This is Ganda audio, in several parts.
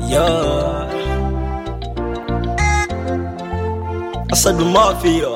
Yeah. Asadu Mafia.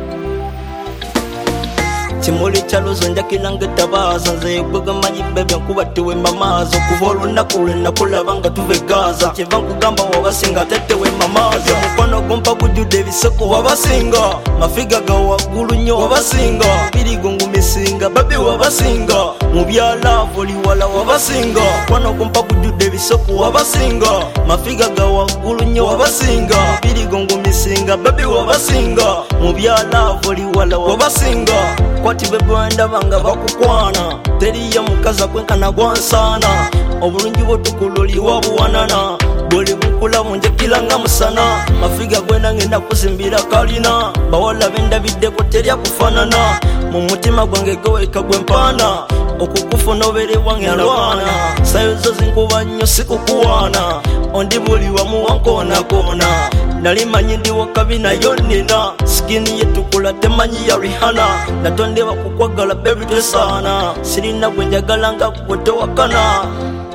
Kimuli chaluzo njakilanga tabaza nze gwe manyi bebe nkuba tuwe mamazo kuva olunaku lwe nakulabanga tuve Gaza kyeva nkugamba wabasinga tetewe mamazo mukono gompa gujjudde ebiseko wabasinga mafiga ga waggulu nnyo wabasinga birigo ngumisinga babi wabasinga mu byalavu oli wala wabasinga mukono gompa gujjudde ebiseko wabasinga mafiga ga waggulu nnyo wabasinga birigo ngumisinga babi wabasinga mu byalavu oli wala wabasinga kwati bebwenda banga bakukwana teriya mukaza kwenkana gwansana obulungi bwotukuloli wabuwanana buli bukula bunjekilanga musana mafiga gwena ngenda kusimbira kalina bawala bendabiddeko terya kufanana mu mutima gwange goweka gwempana okukufuna obere wange alwana sayozo zinkuba nnyo sikukuwana ondi buli wamu wankoonakona nali manyi ndi wakabina yonnina sikini yetukula temanyi ya Rihanna natondeba kukwagala baby tesana sirina gwenjagala nga gwe tewakana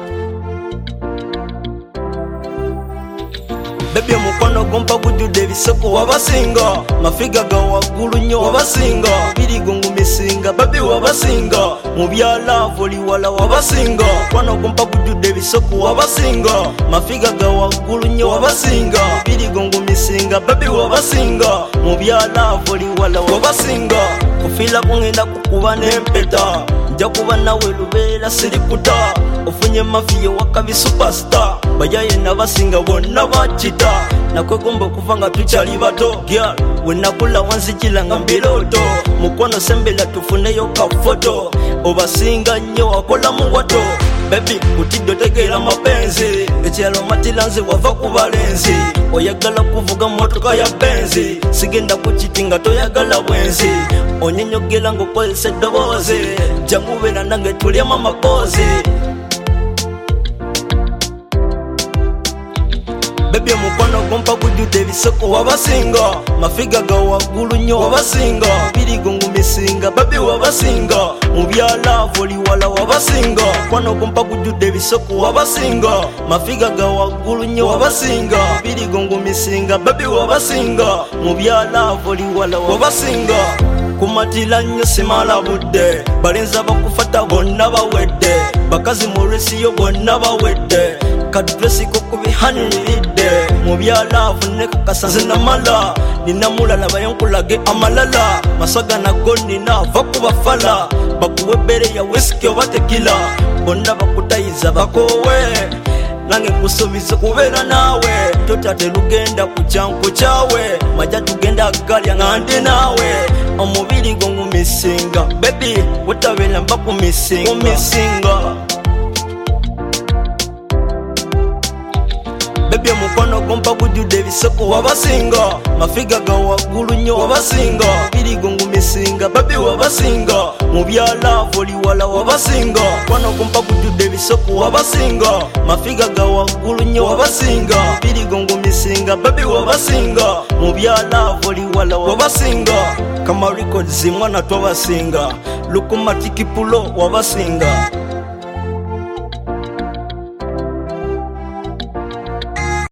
baby mukono gompa gujjudde ebiseko wabasinga mafiga ga waggulu nnyo wabasinga birigo ngumisinga baby wabasinga mu byalavu oli wala wabasinga mukono gompa gujjudde ebiseko wabasinga mafiga ga waggulu nnyo wabasinga birigo ngumisinga baby wabasinga mu byalavu oli wala wabasinga kufila kungenda kukuba n'empeta nja kuba nawe lubeera sirikuta ofunye mafiya wakabi superstar bajaye nabasinga bonna bakita nakwegomba okuva nga tukyali bato gyal wenakula wanzijila nga mbiroto mukono sembela tufuneyo kafoto obasinga nnyo wakola muwato bebi kutidde otegeera mapenzi ekyalo matira nze wava ku balenzi oyagala kuvuga motoka ya benzi sigenda kukiti nga toyagala bwenzi onyenyogera ng'okozesa eddoboozi jamubeera nange tulyamu amakozi baby mukono gompa gujjudde ebiseko wabasinga mafiga ga waggulu nnyo wabasinga birigo ngumisinga baby wabasinga mu byalavu oli wala wabasinga mukono gompa gujjudde ebiseko wabasinga mafiga ga waggulu nnyo wabasinga birigo ngumisinga baby wabasinga mu byalavu oli wala wabasinga kumatira nnyo simala budde balenza bakufata bonna bawedde bakazi mu lwesiyo bonna bawedde kadresiko kubihaniridde mu byalavu nekakasa nze namala nina mulala bayonkulage amalala masaga nago nina ava kubafala bakuwa ebbere ya whisky oba tekila bonna bakutayiza bakowe nange nkusuubiza kubeera naawe totate lugenda ku kyanku kyawe majja tugenda galya nga ndi naawe omubiri gwo ngumisinga bebi wetabeera mba kumisinga baby mukono gompa gujjudde ebiseko wabasinga mafiga ga waggulu nnyo wabasinga birigo ngumisinga baby wabasinga mu byalavu oli wala wabasinga mukono gompa gujjudde ebiseko wabasinga mafiga ga waggulu nnyo wabasinga birigo ngumisinga baby wabasinga mu byalavu oli wala wabasinga kama records mwana twabasinga lukumatikipulo wabasinga